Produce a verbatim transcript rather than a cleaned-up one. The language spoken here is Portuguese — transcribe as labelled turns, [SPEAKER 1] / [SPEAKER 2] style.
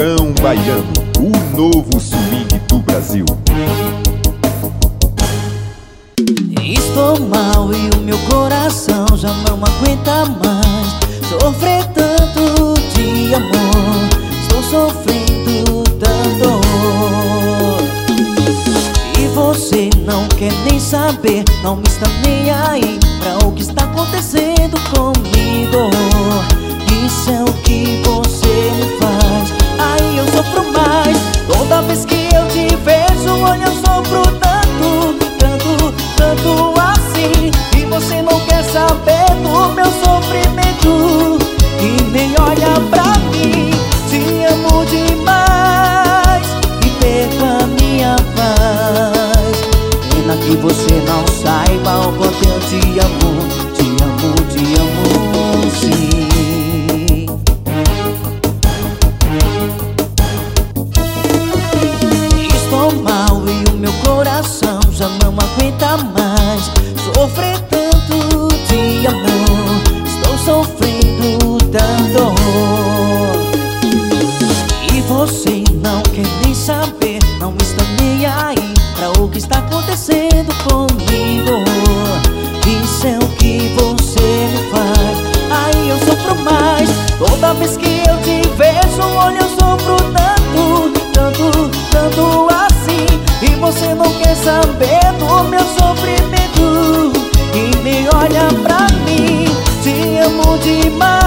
[SPEAKER 1] Funkão Baiano, o novo swing do Brasil.
[SPEAKER 2] Estou mal e o meu coração já não aguenta mais sofrer tanto de amor. Estou sofrendo tanto e você não quer nem saber, não está nem aí pra o que está acontecendo comigo. Isso é o que você me faz, aí eu sofro mais. Toda vez que eu te vejo, olha, eu sofro tanto, tanto, tanto assim. E você não quer saber do meu sofrimento e nem olha pra mim. Te amo demais e perco a minha paz. Pena que você não saiba o quanto eu te amo. Te amo, te amo sim. Estou mal e o meu coração já não aguenta mais sofrer tanto de amor. Estou sofrendo tanto e você não quer nem saber, não está nem aí pra o que está acontecendo comigo. Isso é o que você me faz, aí eu sofro mais. Toda vez que eu te vejo, olha, eu sofro tanto, tanto, tanto assim. E você não quer saber do meu sofrimento e nem olha pra mim. Te amo demais